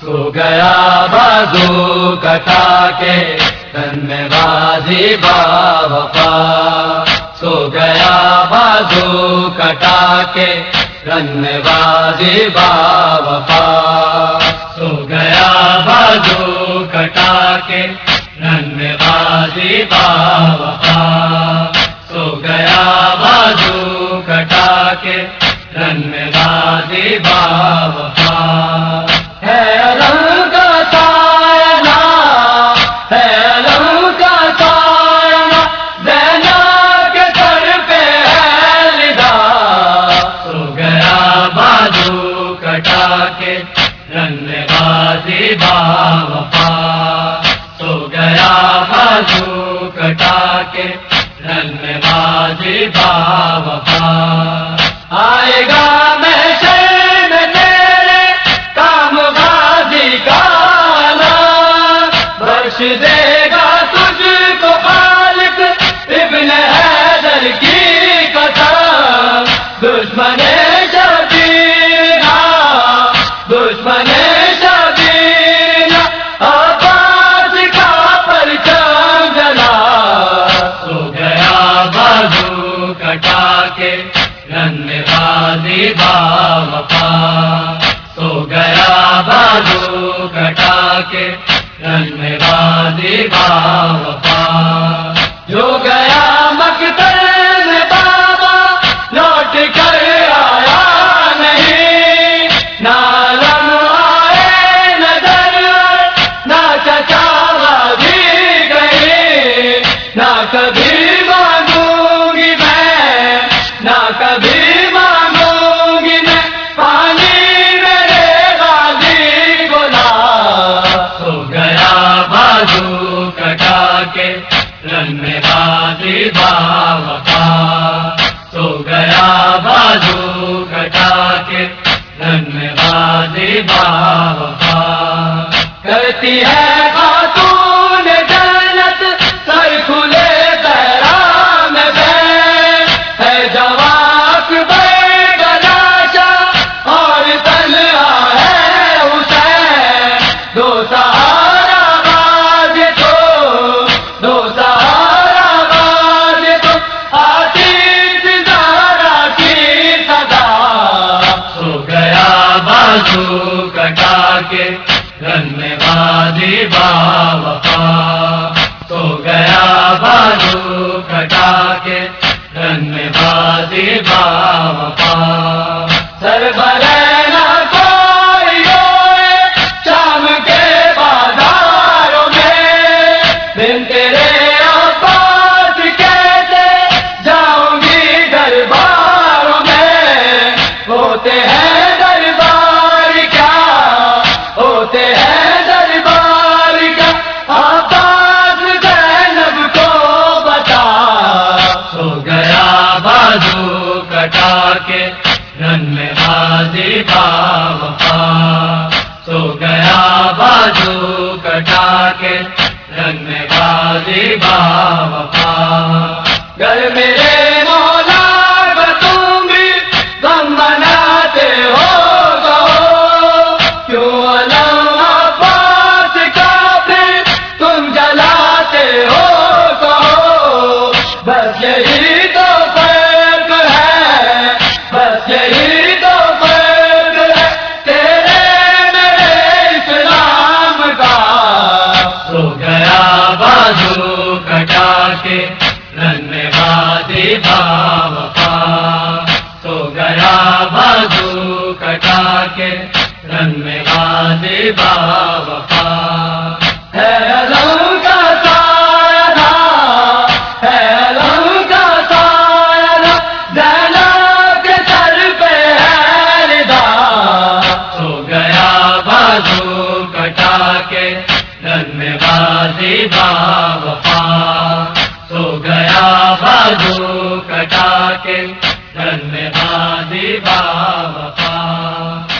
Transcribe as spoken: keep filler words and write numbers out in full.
سو گیا بازو کٹا کے تن میں غازی با وفا، سو گیا بازو کٹا کے رن میں غازی با وفا، سو گیا بازو کٹا کے رن میں غازی با وفا، سو گیا بازو کٹا کے رن میں غازی با وفا۔ ہے علم کا سایہ، ہے علم کا سایہ، زینب کے سر پہ ہے لدا، سو گیا بازو کٹا کے رن میں غازی با وفا، سو گیا بازو کٹا کے رن میں غازی با وفا۔ آئے گا محشر میں تیرے کام غازی کا نام، بخش دے گا تجھ کو خالق ابن حیدر کی قسم، دشمن شبینا دشمن شبینا عباس کا پرچم جلا، سو گیا بازو کٹا کے رن میں غازی با وفا، سو گیا بازو کٹا کے رن میں غازی با وفا۔ جو گیا مقتل میں بابا لوٹ کر آیا نہیں، نہ علم آئے نظر نہ چچا غازی گئی، نہ کبھی مانگوں گی میں نہ کبھی مانگوں گی میں پانی میرے غازی کو لا، سو گیا بازو کٹا کے رن میں غازی با وفا، سو گیا بازو کٹا کے رن میں غازی با وفا۔ کرتی ہے خاتون جنت سر کھلے پیرا میں بیٹھ، ہے جواک بے گلاشا اور تنہا ہے حسین، دو سہارا باز تو دو سہارا باز تو آتی زہرا کی صدا، سو گیا بازو کٹا کے رن میں غازی با وفا، سو گیا بازو کٹا کے رن میں غازی با وفا۔ سر برینا کوئی روئے شام کے بازاروں میں، بن تیرے عباس کیسے جاؤں گی درباروں میں، ہوتے ہیں دربار کیا ہوتے ہیں دربار کیا عباس زینب کو بتا، سو گیا بازو کٹا کے رن میں غازی با وفا، سو گیا بازو کٹا کے رن میں غازی با وفا۔ گر میرے مولا کا تم بھی غم مناتے ہو کہو، کیوں علم عباس کا پھر تم جلاتے ہو کہو، بس یہی تو فرق ہے بس یہی تو فرق ہے تیرے میرے اسلام کا، سو گیا بازو کٹا کے رن میں غازی با وفا، سو گیا بازو کٹا کے رن میں غازی با وفا۔ ہے علم کا سایہ، ہے علم کا سایہ، زینب کے سر پہ ہے لدا، سو گیا بازو کٹا کے رن میں غازی با وفا، سو گیا بازو کٹا کے رن میں غازی با وفا۔